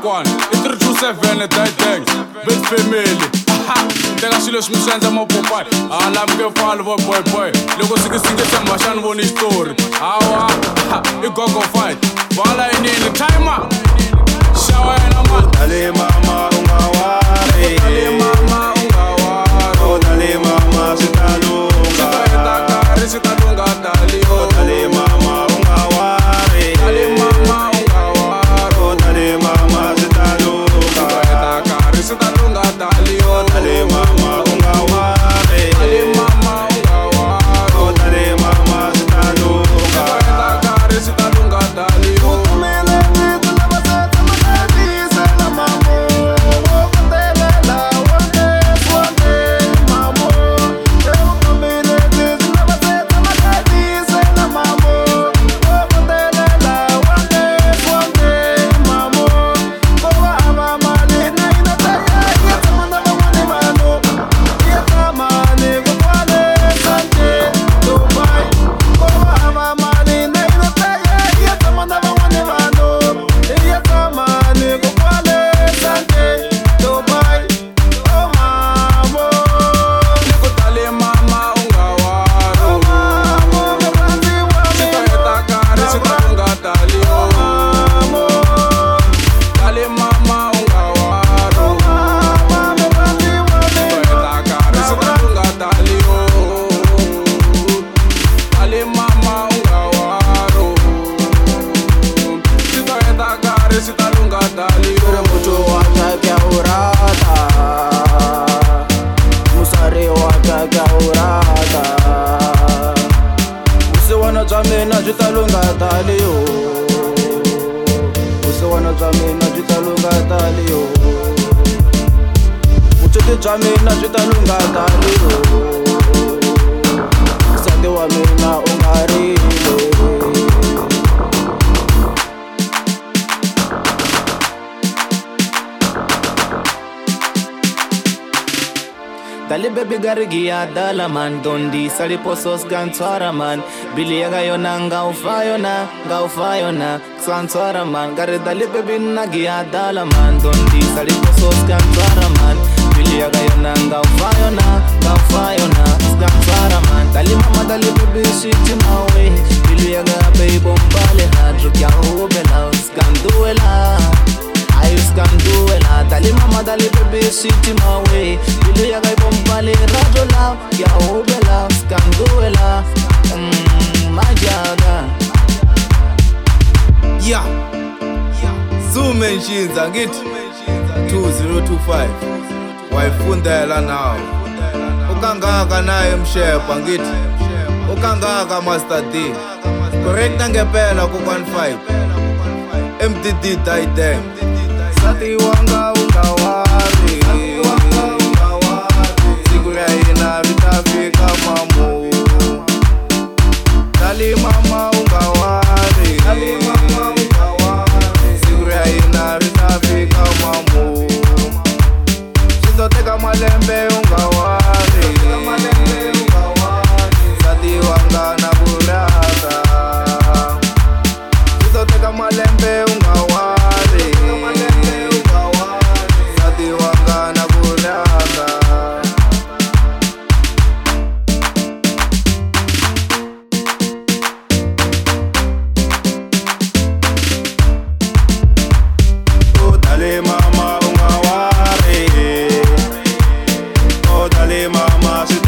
kokwana i 327 Daytang Big Family teka xilo xi mi swi endla mapopai hala mi nge fali vo boy loko singisingisa mhaxani voni xitori hawa i gogo fight vala yinini timer xa wena man dale mama unga wari dale mama unga wari oh dale mama sitalunga sitalunga dali oh dale mama unga wari dale mama unga wari oh dale mama sitalunga sitalunga dali oh dale mama unga wari dale mama unga wari oh dale mama sitalunga sitalunga dali Jamina jitalunga dalio sade wa mina ungarile Dali baby garigia dala man dondi sali posos gantwara man biliaga yona ngaufayona xantwara man gari dali baby nagia dala man dondi sali posos gantwara man biliaga yona ngaufayona xantwara man dali mama dali baby shit mawe biliaga baby bombale hadru kya ubela skanduela ayus kanduela dali mama dali baby shit mawe biliaga bombale radola kya ubela skanduela majaga yeah zoom enshinza ngithi 2025 wayifundela nawo ukangaka naye mshepa ngithi ukangaka Master D correct ngempela ku 15 MDD Daytang sati wanga ungawari siku ya ina vitafika mamu dali mama ungawari siku ya ina vitafika mamu sitoteka malembe ungawari sati wanga na buraka sitoteka malembe ungawari sati wanga na buraka oh dale mama unga wari oh dale mama